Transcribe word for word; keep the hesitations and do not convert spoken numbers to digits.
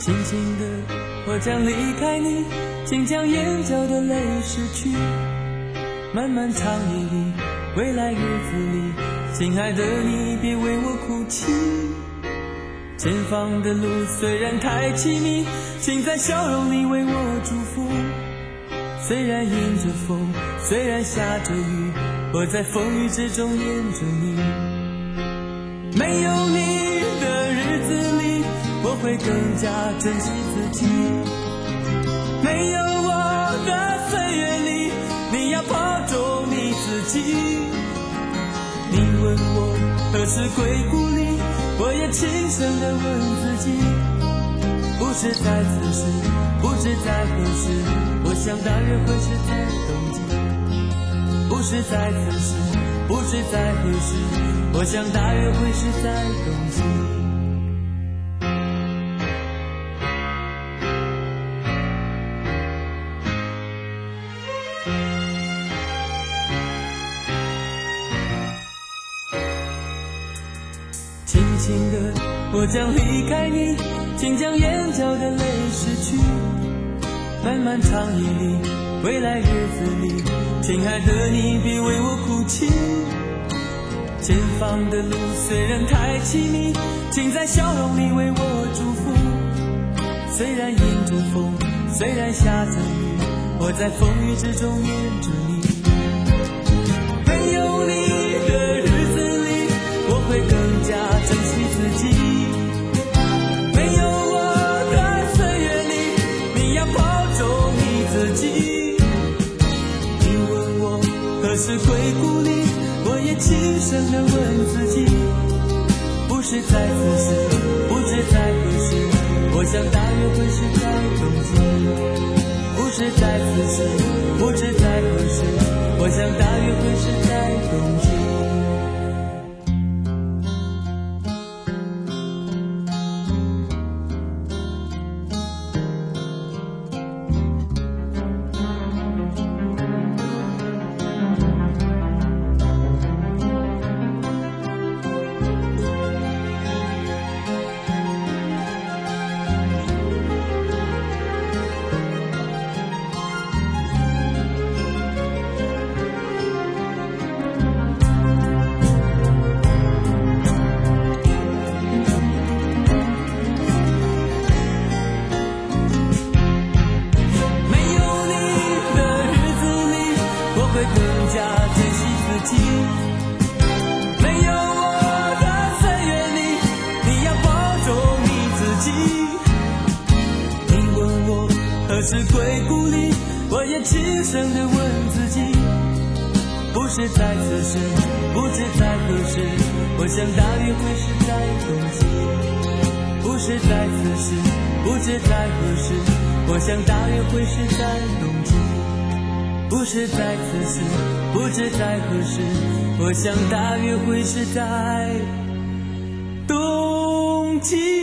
轻轻的，我将离开你，请将眼角的泪拭去。漫漫长夜里，未来日子里，亲爱的你别为我哭泣。前方的路虽然太凄迷，请在笑容里为我祝福。虽然迎着风，虽然下着雨，我在风雨之中念着你。没有你的日子里，我会更加珍惜自己。没有我的岁月里，你要保重你自己。你问我何时归故里，我也轻声地问自己。不是在此时，不知在何时，我想大约会是在冬季。不是在此时，不知在何时，我想大约会是在冬季。轻轻的，我将离开你，请将眼角的泪拭去。漫漫长夜里，未来日子里，亲爱的你别为我哭泣。前方的路虽然太凄迷，请在笑容里为我祝福。虽然迎着风，虽然下着雨，我在风雨之中念着你。没有你的日子里，我会更加珍惜自己。没有我的岁月里，你要保重你自己。你问我何时归故里，我也轻声地问自己。不是在此时，不知在何时，我想大约会是在冬季。不是在此时，不知在何时，我想大约会是在冬季。何时归故里，我也轻声地问自己。不是在此时，不知在何时，我想大约会是在冬季。不是在此时，不知在何时，我想大约会是在冬季。不是在此时，不知在何时，我想大约会是在冬季。